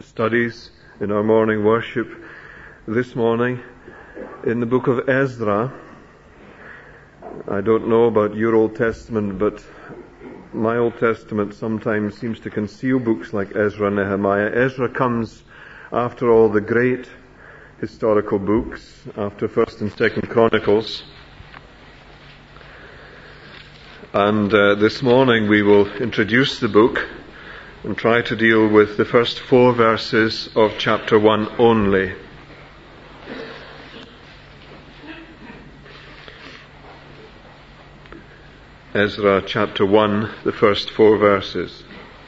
studies in our morning worship this morning in the book of Ezra. I don't know about your Old Testament, but my Old Testament sometimes seems to conceal books like Ezra and Nehemiah. Ezra comes after all the great historical books, after 1st and 2nd Chronicles. And this morning we will introduce the book and try to deal with the first 4 verses of chapter 1 only. Ezra chapter 1, the first 4 verses.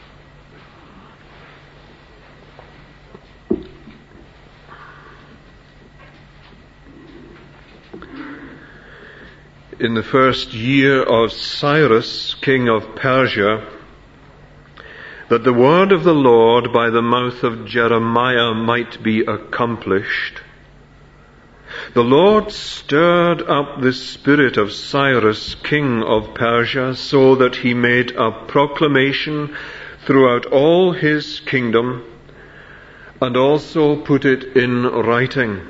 In the first year of Cyrus, king of Persia, that the word of the Lord by the mouth of Jeremiah might be accomplished, the Lord stirred up the spirit of Cyrus, king of Persia, so that he made a proclamation throughout all his kingdom, and also put it in writing.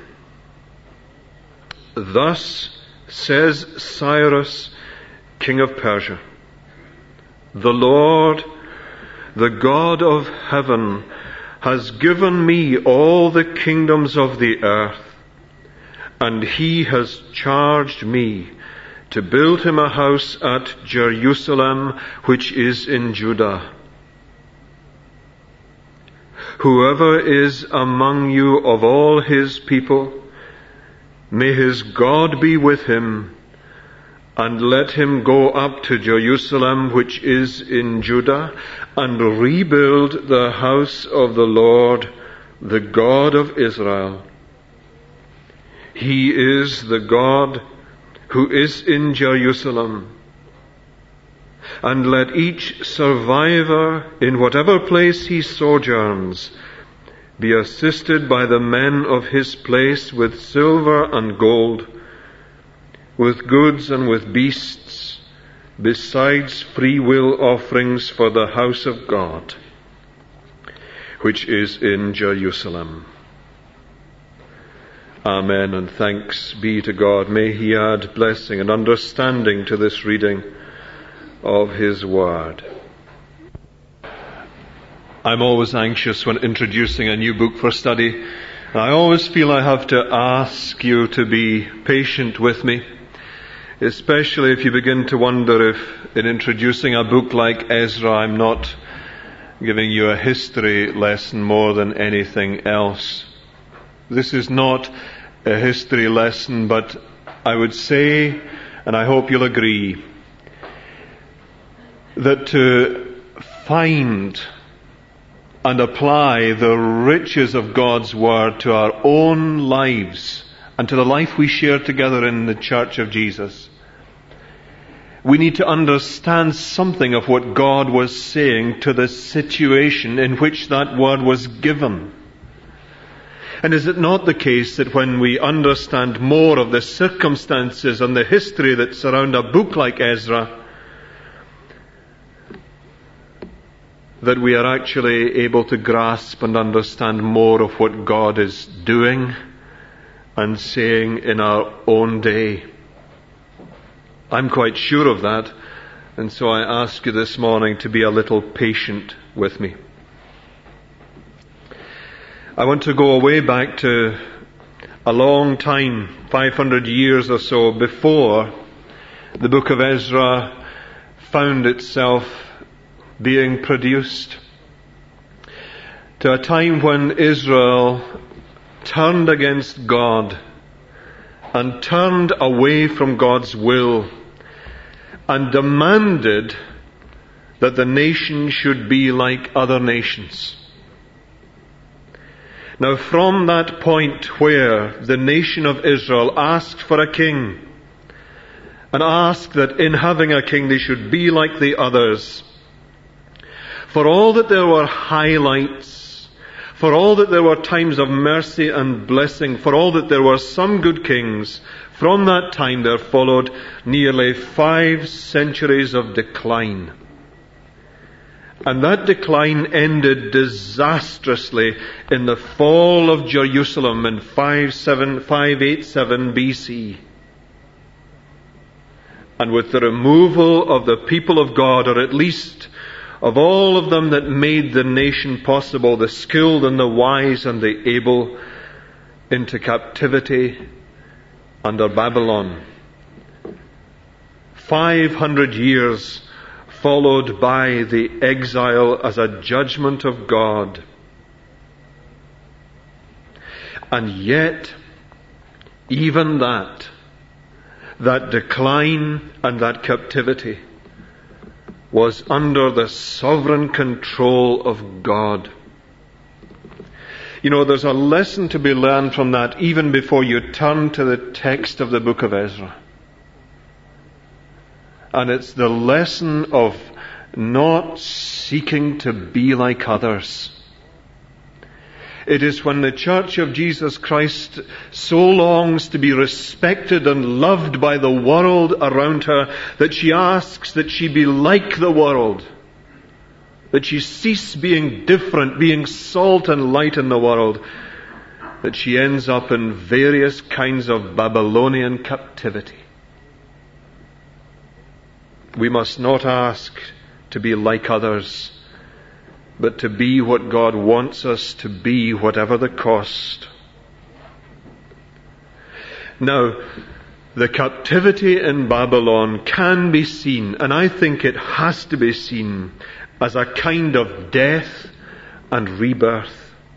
Thus says Cyrus, king of Persia, the Lord, the God of heaven, has given me all the kingdoms of the earth, and he has charged me to build him a house at Jerusalem, which is in Judah. Whoever is among you of all his people, may his God be with him, and let him go up to Jerusalem, which is in Judah, and rebuild the house of the Lord, the God of Israel. He is the God who is in Jerusalem. And let each survivor, in whatever place he sojourns, be assisted by the men of his place with silver and gold, with goods and with beasts, besides free will offerings for the house of God, which is in Jerusalem. Amen, and thanks be to God. May he add blessing and understanding to this reading of his word. I'm always anxious when introducing a new book for study. I always feel I have to ask you to be patient with me, especially if you begin to wonder if in introducing a book like Ezra I'm not giving you a history lesson more than anything else. This is not a history lesson, but I would say, and I hope you'll agree, that to find and apply the riches of God's Word to our own lives and to the life we share together in the Church of Jesus, we need to understand something of what God was saying to the situation in which that word was given. And is it not the case that when we understand more of the circumstances and the history that surround a book like Ezra, that we are actually able to grasp and understand more of what God is doing and saying in our own day? I'm quite sure of that, and so I ask you this morning to be a little patient with me. I want to go way back to a long time, 500 years or so before the book of Ezra found itself being produced, to a time when Israel turned against God and turned away from God's will and demanded that the nation should be like other nations. Now, from that point where the nation of Israel asked for a king and asked that in having a king they should be like the others, for all that there were highlights, for all that there were times of mercy and blessing, for all that there were some good kings, from that time there followed nearly 5 centuries of decline. And that decline ended disastrously in the fall of Jerusalem in 587 BC. And with the removal of the people of God, or at least of all of them that made the nation possible, the skilled and the wise and the able, into captivity under Babylon. 500 years followed by the exile as a judgment of God. And yet, even that decline and that captivity was under the sovereign control of God. You know, there's a lesson to be learned from that even before you turn to the text of the book of Ezra. And it's the lesson of not seeking to be like others. It is when the Church of Jesus Christ so longs to be respected and loved by the world around her that she asks that she be like the world, that she cease being different, being salt and light in the world, that she ends up in various kinds of Babylonian captivity. We must not ask to be like others, but to be what God wants us to be, whatever the cost. Now, the captivity in Babylon can be seen, and I think it has to be seen, as a kind of death and rebirth.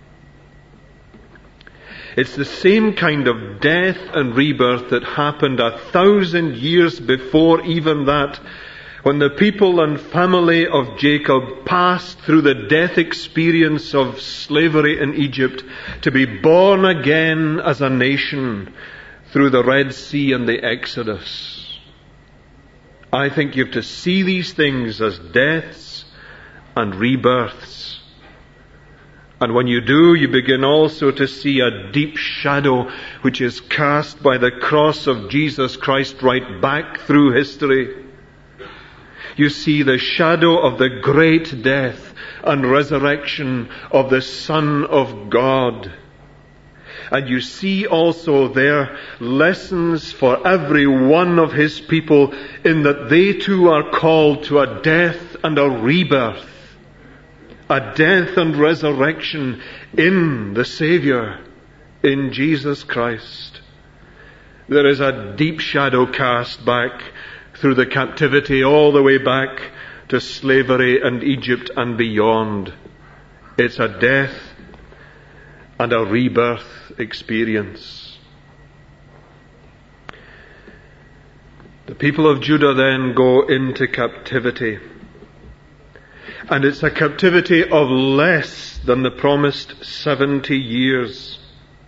It's the same kind of death and rebirth that happened 1,000 years before even that, when the people and family of Jacob passed through the death experience of slavery in Egypt to be born again as a nation through the Red Sea and the Exodus. I think you have to see these things as deaths and rebirths. And when you do, you begin also to see a deep shadow which is cast by the cross of Jesus Christ right back through history. You see the shadow of the great death and resurrection of the Son of God. And you see also there lessons for every one of His people in that they too are called to a death and a rebirth. A death and resurrection in the Savior, in Jesus Christ. There is a deep shadow cast back through the captivity all the way back to slavery and Egypt and beyond. It's a death and a rebirth experience. The people of Judah then go into captivity. And it's a captivity of less than the promised 70 years.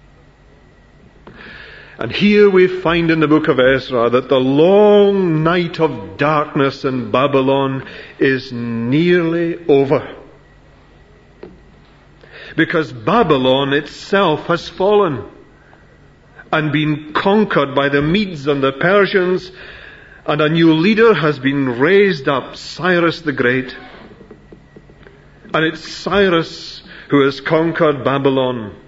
And here we find in the book of Ezra that the long night of darkness in Babylon is nearly over. Because Babylon itself has fallen and been conquered by the Medes and the Persians, and a new leader has been raised up, Cyrus the Great. And it's Cyrus who has conquered Babylon.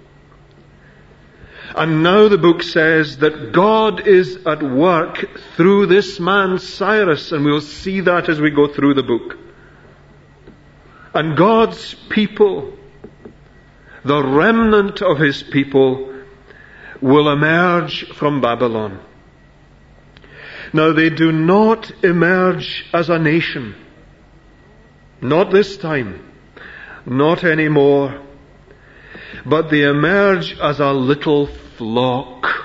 And now the book says that God is at work through this man Cyrus, and we'll see that as we go through the book. And God's people, the remnant of His people, will emerge from Babylon. Now they do not emerge as a nation. Not this time. Not anymore. But they emerge as a little flock.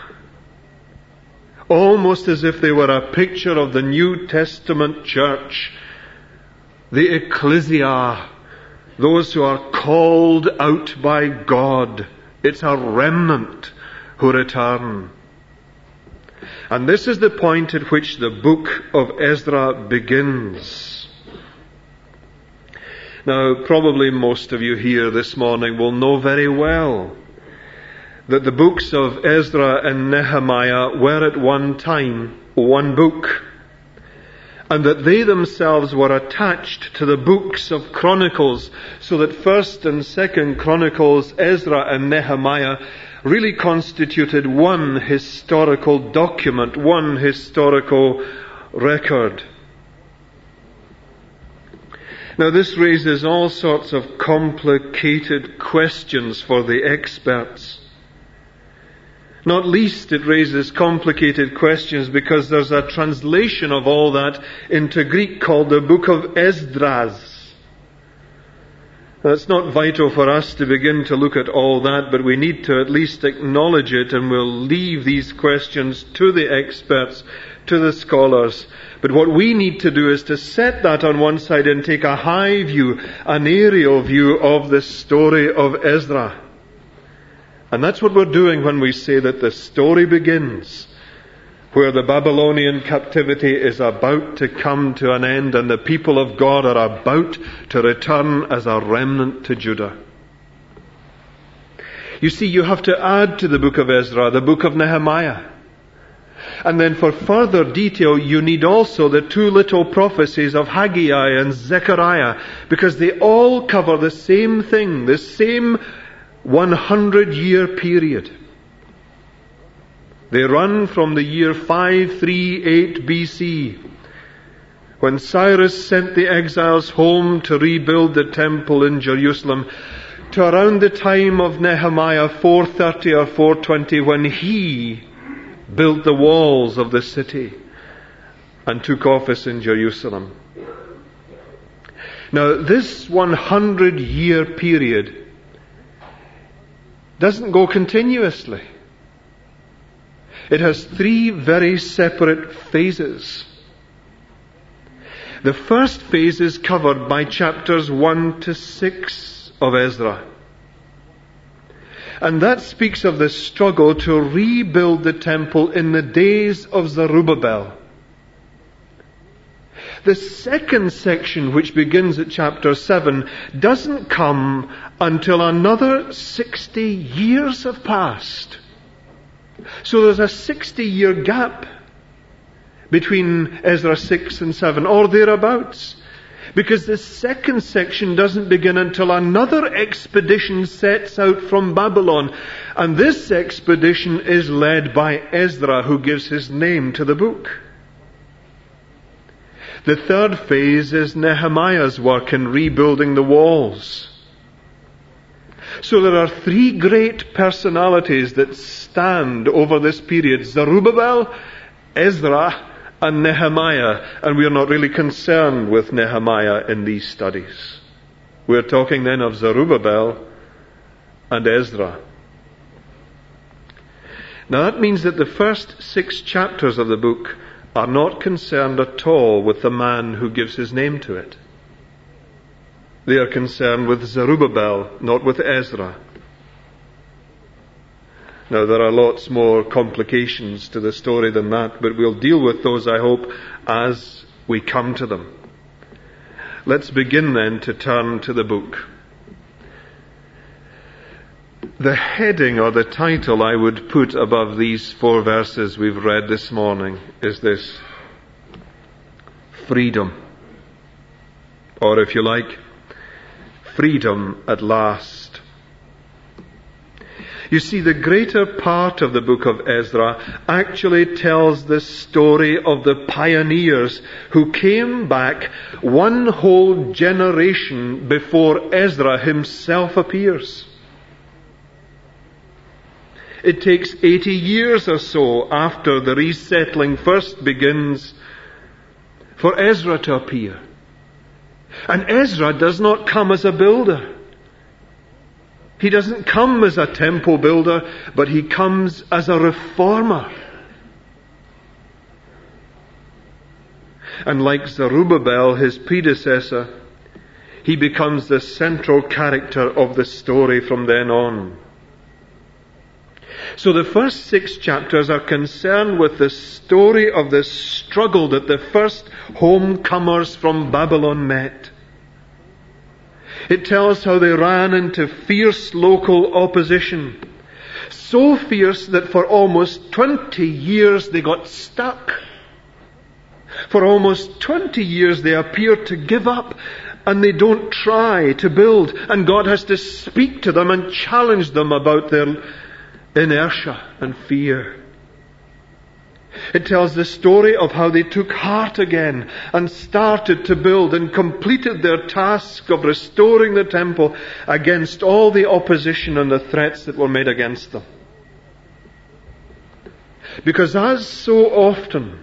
Almost as if they were a picture of the New Testament church. The ecclesia. Those who are called out by God. It's a remnant who return. And this is the point at which the book of Ezra begins. Now, probably most of you here this morning will know very well that the books of Ezra and Nehemiah were at one time one book. and that they themselves were attached to the books of Chronicles, so that 1st and 2nd Chronicles, Ezra and Nehemiah really constituted one historical document, one historical record. Now this raises all sorts of complicated questions for the experts. Not least it raises complicated questions because there's a translation of all that into Greek called the Book of Esdras. Now, it's not vital for us to begin to look at all that, but we need to at least acknowledge it, and we'll leave these questions to the experts, to the scholars. But what we need to do is to set that on one side and take a high view, an aerial view of the story of Ezra. And that's what we're doing when we say that the story begins where the Babylonian captivity is about to come to an end and the people of God are about to return as a remnant to Judah. You see, you have to add to the book of Ezra the book of Nehemiah. And then for further detail, you need also the two little prophecies of Haggai and Zechariah, because they all cover the same thing, the same 100-year period. They run from the year 538 BC, when Cyrus sent the exiles home to rebuild the temple in Jerusalem, to around the time of Nehemiah 430 or 420, when he built the walls of the city and took office in Jerusalem. Now, this 100-year period doesn't go continuously. It has three very separate phases. The first phase is covered by chapters 1 to 6 of Ezra. And that speaks of the struggle to rebuild the temple in the days of Zerubbabel. The second section, which begins at chapter 7, doesn't come until another 60 years have passed. So there's a 60-year gap between Ezra 6 and 7, or thereabouts. Because the second section doesn't begin until another expedition sets out from Babylon. And this expedition is led by Ezra, who gives his name to the book. The third phase is Nehemiah's work in rebuilding the walls. So there are three great personalities that stand over this period: Zerubbabel, Ezra, and Nehemiah. And we are not really concerned with Nehemiah in these studies. We're talking then of Zerubbabel and Ezra. Now that means that the first 6 chapters of the book are not concerned at all with the man who gives his name to it. They are concerned with Zerubbabel, not with Ezra. Now, there are lots more complications to the story than that, but we'll deal with those, I hope, as we come to them. Let's begin then to turn to the book. The heading or the title I would put above these 4 verses we've read this morning is this: Freedom. Or if you like, freedom at last. You see, the greater part of the book of Ezra actually tells the story of the pioneers who came back one whole generation before Ezra himself appears. It takes 80 years or so after the resettling first begins for Ezra to appear. And Ezra does not come as a builder. He doesn't come as a temple builder, but he comes as a reformer. And like Zerubbabel, his predecessor, he becomes the central character of the story from then on. So the first 6 chapters are concerned with the story of the struggle that the first homecomers from Babylon met. It tells how they ran into fierce local opposition. So fierce that for almost 20 years they got stuck. For almost 20 years they appear to give up, and they don't try to build. And God has to speak to them and challenge them about their inertia and fear. It tells the story of how they took heart again and started to build and completed their task of restoring the temple against all the opposition and the threats that were made against them. Because as so often,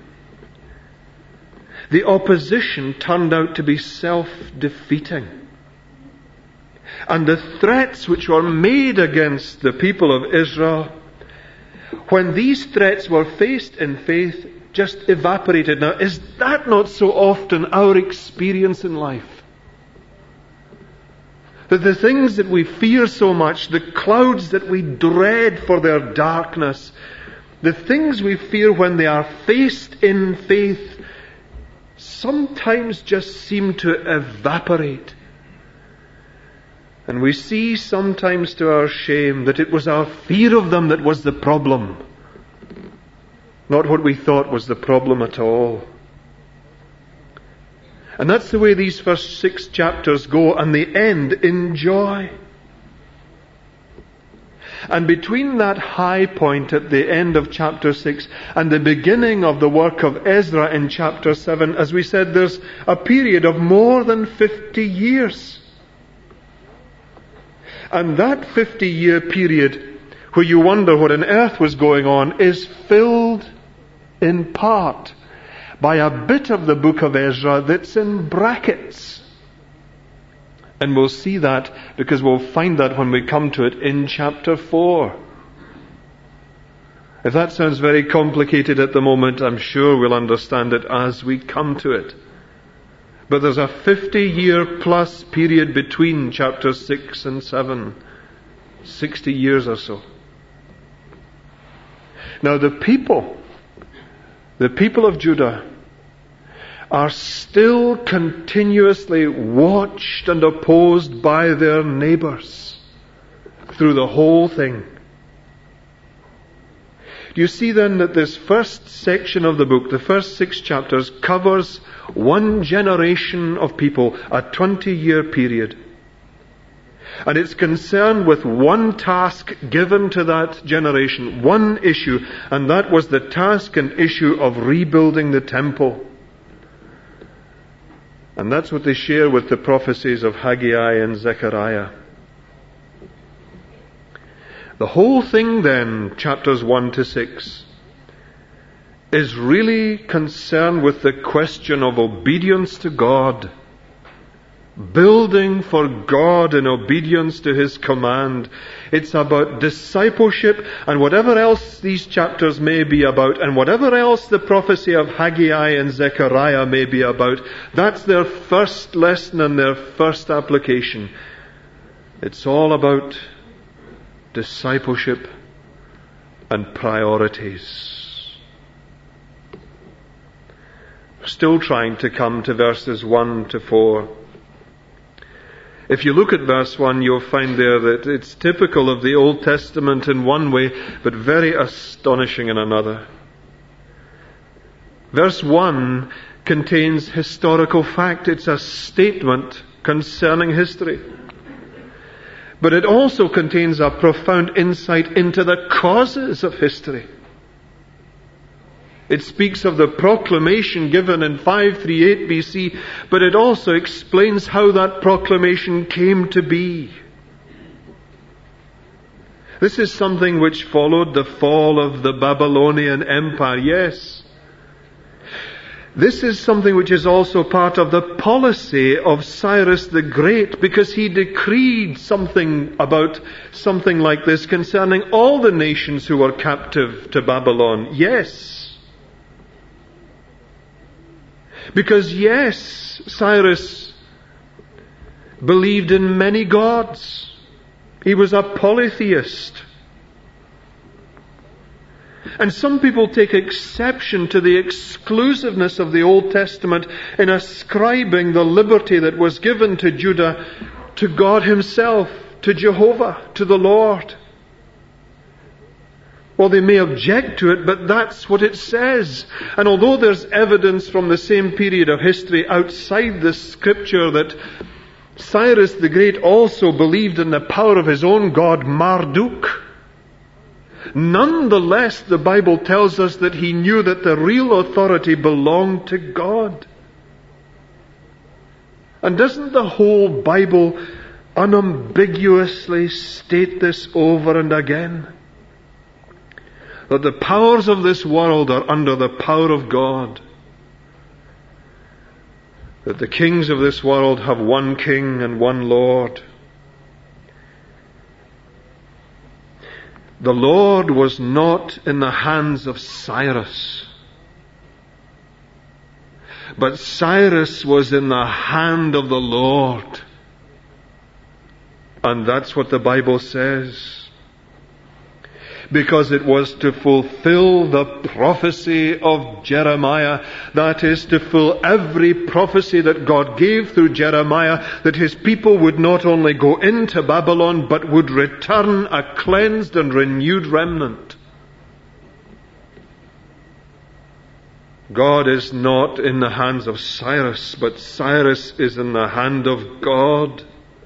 the opposition turned out to be self-defeating. And the threats which were made against the people of Israel, when these threats were faced in faith, just evaporated. Now, is that not so often our experience in life? That the things that we fear so much, the clouds that we dread for their darkness, the things we fear when they are faced in faith, sometimes just seem to evaporate. And we see sometimes to our shame that it was our fear of them that was the problem, not what we thought was the problem at all. And that's the way these first 6 chapters go, and they end in joy. And between that high point at the end of chapter 6 and the beginning of the work of Ezra in chapter 7, as we said, there's a period of more than 50 years. And that 50-year period, where you wonder what on earth was going on, is filled in part by a bit of the book of Ezra that's in brackets. And we'll see that because we'll find that when we come to it in chapter 4. If that sounds very complicated at the moment, I'm sure we'll understand it as we come to it. But there's a 50-year plus period between chapters 6 and 7. 60 years or so. Now the people of Judah are still continuously watched and opposed by their neighbors through the whole thing. Do you see then that this first section of the book, the first 6 chapters, covers one generation of people, a 20-year period. And it's concerned with one task given to that generation, one issue, and that was the task and issue of rebuilding the temple. And that's what they share with the prophecies of Haggai and Zechariah. The whole thing then, chapters 1 to 6, is really concerned with the question of obedience to God. Building for God in obedience to His command. It's about discipleship, and whatever else these chapters may be about, and whatever else the prophecy of Haggai and Zechariah may be about, that's their first lesson and their first application. It's all about discipleship and priorities. We're still trying to come to verses 1 to 4. If you look at verse 1, you'll find there that it's typical of the Old Testament in one way, but very astonishing in another. Verse 1 contains historical fact. It's a statement concerning history. But it also contains a profound insight into the causes of history. It speaks of the proclamation given in 538 BC, but it also explains how that proclamation came to be. This is something which followed the fall of the Babylonian Empire, yes. This is something which is also part of the policy of Cyrus the Great, because he decreed something about something like this concerning all the nations who were captive to Babylon. Yes. Because yes, Cyrus believed in many gods. He was a polytheist. And some people take exception to the exclusiveness of the Old Testament in ascribing the liberty that was given to Judah to God Himself, to Jehovah, to the Lord. Well, they may object to it, but that's what it says. And although there's evidence from the same period of history outside the scripture that Cyrus the Great also believed in the power of his own god Marduk, nonetheless the Bible tells us that he knew that the real authority belonged to God. And doesn't the whole Bible unambiguously state this over and again? That the powers of this world are under the power of God. That the kings of this world have one king and one Lord. The Lord was not in the hands of Cyrus, but Cyrus was in the hand of the Lord. And that's what the Bible says. Because it was to fulfill the prophecy of Jeremiah, that is, to fulfill every prophecy that God gave through Jeremiah, that his people would not only go into Babylon, but would return a cleansed and renewed remnant. God is not in the hands of Cyrus, but Cyrus is in the hand of God.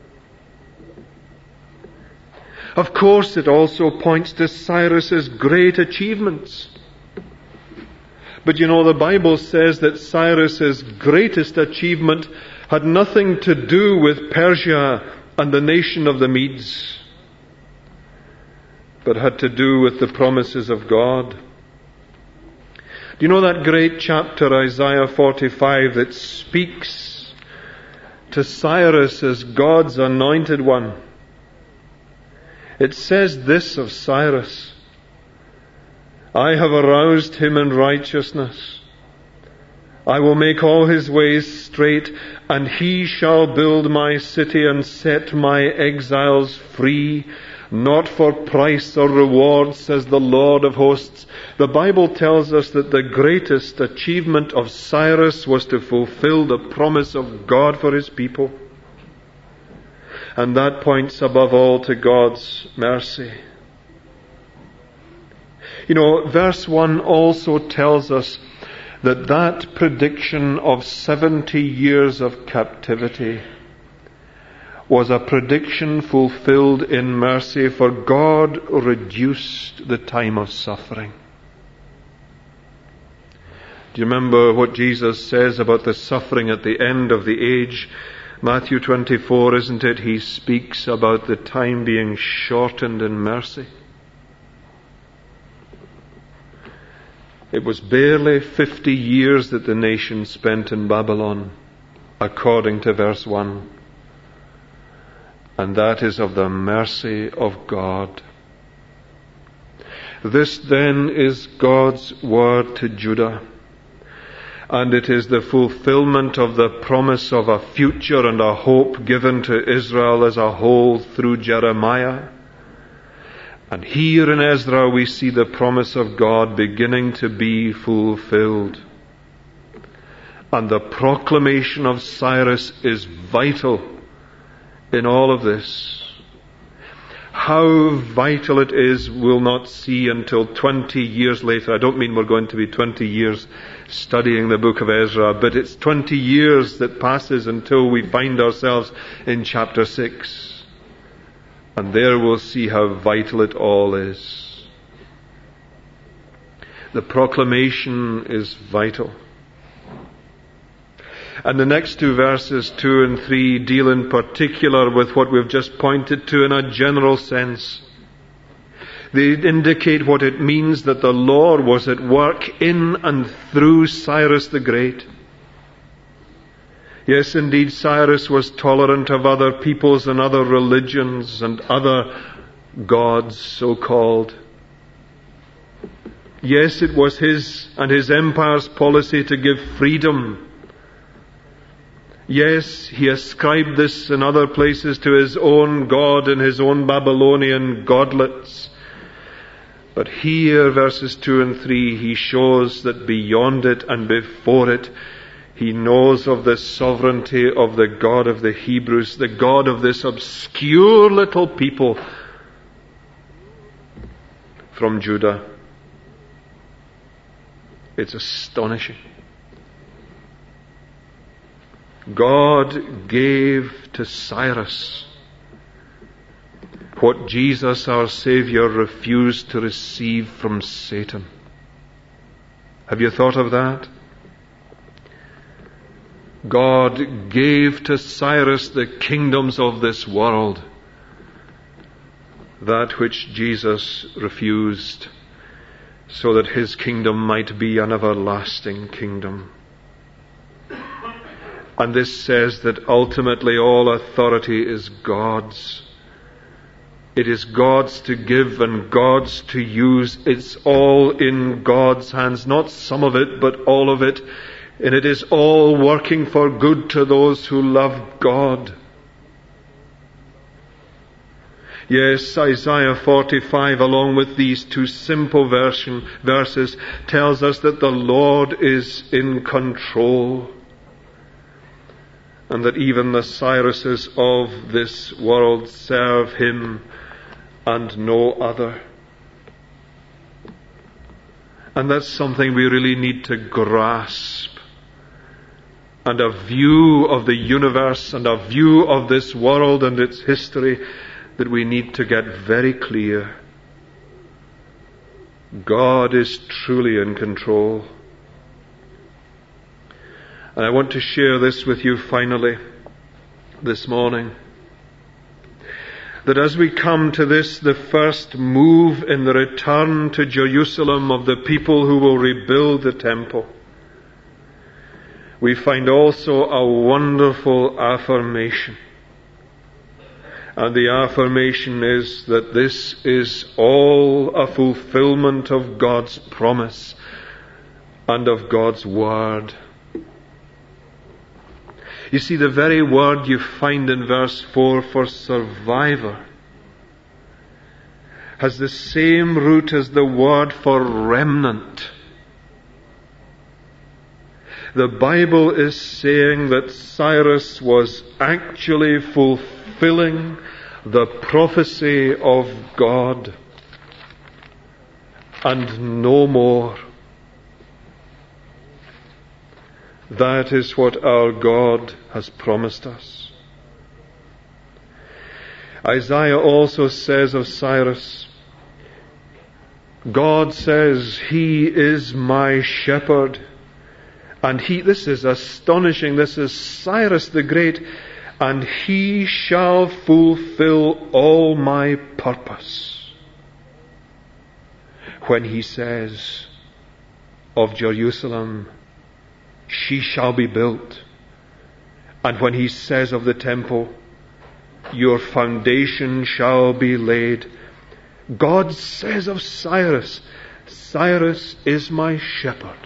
Of course, it also points to Cyrus's great achievements. But you know, the Bible says that Cyrus's greatest achievement had nothing to do with Persia and the nation of the Medes, but had to do with the promises of God. Do you know that great chapter, Isaiah 45, that speaks to Cyrus as God's anointed one? It says this of Cyrus: I have aroused him in righteousness. I will make all his ways straight, and he shall build my city and set my exiles free, not for price or reward, says the Lord of hosts. The Bible tells us that the greatest achievement of Cyrus was to fulfill the promise of God for his people. And that points above all to God's mercy. You know, verse 1 also tells us that that prediction of 70 years of captivity was a prediction fulfilled in mercy, for God reduced the time of suffering. Do you remember what Jesus says about the suffering at the end of the age? Matthew 24, isn't it? He speaks about the time being shortened in mercy. It was barely 50 years that the nation spent in Babylon, according to verse 1. And that is of the mercy of God. This then is God's word to Judah. And it is the fulfillment of the promise of a future and a hope given to Israel as a whole through Jeremiah. And here in Ezra we see the promise of God beginning to be fulfilled. And the proclamation of Cyrus is vital in all of this. How vital it is we'll not see until 20 years later. I don't mean we're going to be 20 years studying the book of Ezra, but it's 20 years that passes until we find ourselves in chapter 6. And there we'll see how vital it all is. The proclamation is vital. And the next two verses, 2 and 3, deal in particular with what we've just pointed to in a general sense. They indicate what it means that the Lord was at work in and through Cyrus the Great. Yes, indeed, Cyrus was tolerant of other peoples and other religions and other gods, so-called. Yes, it was his and his empire's policy to give freedom. Yes, he ascribed this in other places to his own God and his own Babylonian godlets. But here, verses 2 and 3, he shows that beyond it and before it, he knows of the sovereignty of the God of the Hebrews, the God of this obscure little people, from Judah. It's astonishing. God gave to Cyrus what Jesus, our Savior, refused to receive from Satan. Have you thought of that? God gave to Cyrus the kingdoms of this world, that which Jesus refused, so that his kingdom might be an everlasting kingdom. And this says that ultimately all authority is God's. It is God's to give and God's to use. It's all in God's hands, not some of it, but all of it. And it is all working for good to those who love God. Yes, Isaiah 45, along with these two simple verses, tells us that the Lord is in control, and that even the Cyruses of this world serve him and no other. And that's something we really need to grasp. And a view of the universe and a view of this world and its history that we need to get very clear. God is truly in control. And I want to share this with you finally this morning. That as we come to this, the first move in the return to Jerusalem of the people who will rebuild the temple, we find also a wonderful affirmation. And the affirmation is that this is all a fulfillment of God's promise and of God's word. You see, the very word you find in verse 4 for survivor has the same root as the word for remnant. The Bible is saying that Cyrus was actually fulfilling the prophecy of God and no more. That is what our God has promised us. Isaiah also says of Cyrus, God says, He is my shepherd. And this is astonishing, this is Cyrus the Great, and He shall fulfill all my purpose. When He says of Jerusalem, she shall be built. And when He says of the temple, your foundation shall be laid. God says of Cyrus, Cyrus is my shepherd.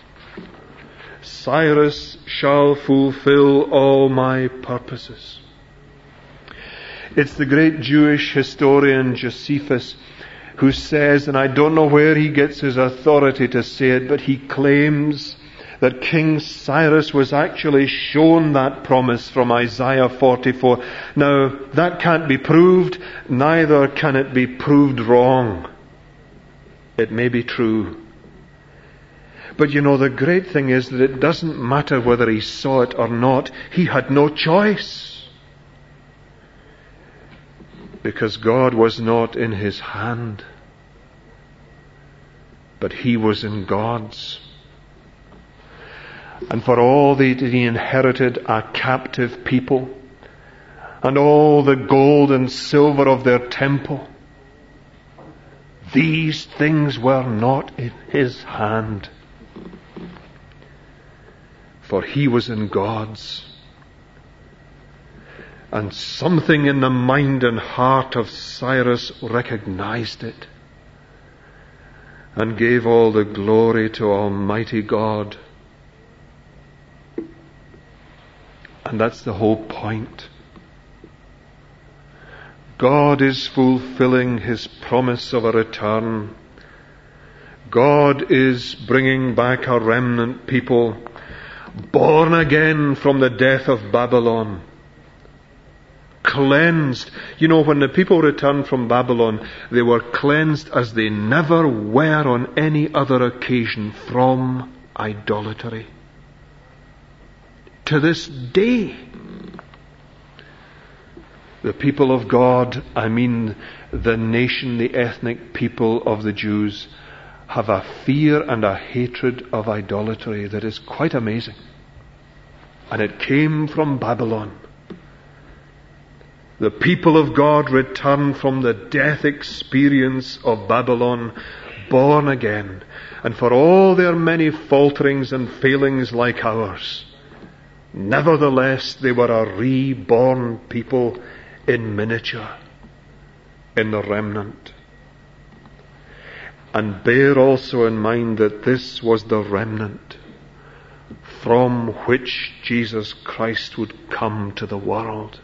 Cyrus shall fulfill all my purposes. It's the great Jewish historian Josephus who says, and I don't know where he gets his authority to say it, but he claims that King Cyrus was actually shown that promise from Isaiah 44. Now, that can't be proved, neither can it be proved wrong. It may be true. But you know, the great thing is that it doesn't matter whether he saw it or not. He had no choice. Because God was not in his hand, but he was in God's. And for all that he inherited a captive people, and all the gold and silver of their temple, these things were not in his hand. For he was in God's. And something in the mind and heart of Cyrus recognized it, and gave all the glory to Almighty God. And that's the whole point. God is fulfilling His promise of a return. God is bringing back a remnant people, born again from the death of Babylon, cleansed. You know, when the people returned from Babylon, they were cleansed as they never were on any other occasion from idolatry. To this day, the people of God, I mean the nation, the ethnic people of the Jews, have a fear and a hatred of idolatry that is quite amazing. And it came from Babylon. The people of God returned from the death experience of Babylon, born again. And for all their many falterings and failings like ours, nevertheless they were a reborn people in miniature, in the remnant. And bear also in mind that this was the remnant from which Jesus Christ would come to the world.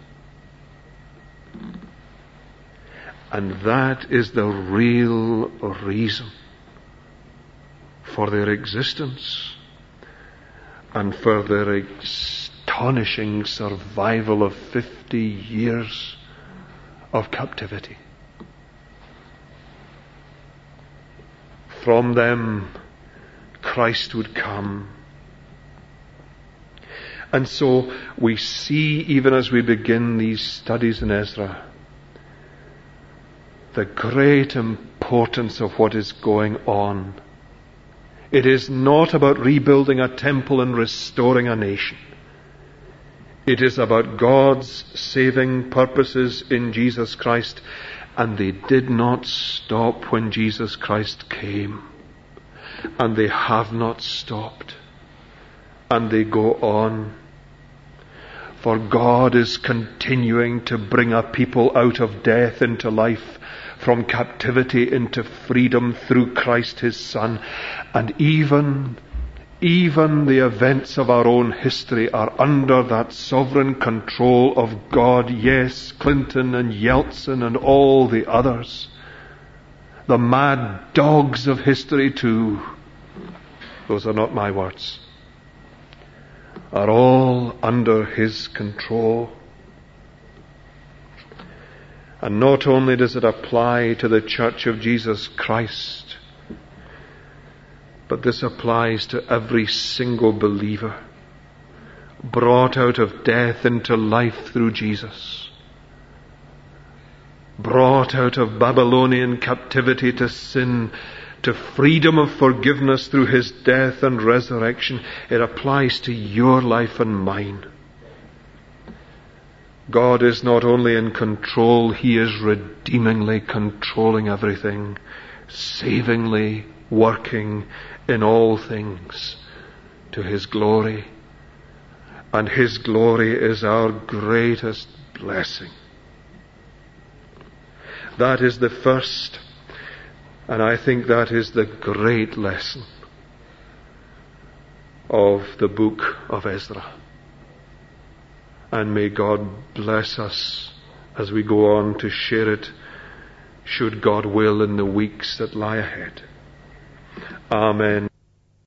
And that is the real reason for their existence and for their astonishing survival of 50 years of captivity. From them, Christ would come. And so we see, even as we begin these studies in Ezra, the great importance of what is going on. It is not about rebuilding a temple and restoring a nation. It is about God's saving purposes in Jesus Christ. And they did not stop when Jesus Christ came. And they have not stopped. And they go on. For God is continuing to bring a people out of death into life, from captivity into freedom through Christ His Son. And even the events of our own history are under that sovereign control of God. Yes, Clinton and Yeltsin and all the others, the mad dogs of history too, those are not my words, are all under His control. And not only does it apply to the Church of Jesus Christ, but this applies to every single believer, brought out of death into life through Jesus, brought out of Babylonian captivity to sin, to freedom of forgiveness through His death and resurrection. It applies to your life and mine. God is not only in control, He is redeemingly controlling everything, savingly working in all things to His glory. And His glory is our greatest blessing. That is the first, and I think that is the great lesson of the book of Ezra. And may God bless us as we go on to share it, should God will, in the weeks that lie ahead. Amen.